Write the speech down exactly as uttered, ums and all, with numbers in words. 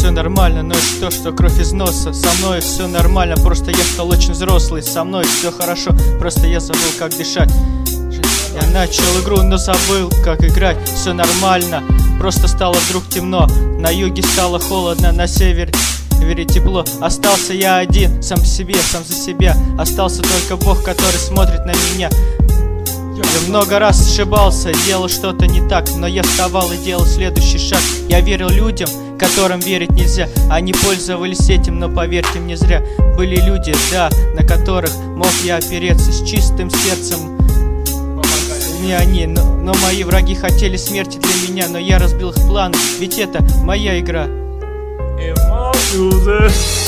все нормально, но это то, что кровь из носа. Со мной все нормально, просто я стал очень взрослый. Со мной все хорошо, просто я забыл, как дышать. Я начал игру, но забыл, как играть. Все нормально, просто стало вдруг темно. На юге стало холодно, на севере Севере тепло. Остался я один, сам по себе, сам за себя. Остался только Бог, который смотрит на меня. Я много раз ошибался, делал что-то не так, но я вставал и делал следующий шаг. Я верил людям, которым верить нельзя. Они пользовались этим, но поверьте мне зря. Были люди, да, на которых мог я опереться с чистым сердцем. Не они, но, но мои враги хотели смерти для меня, но я разбил их планы, ведь это моя игра. Эмоции.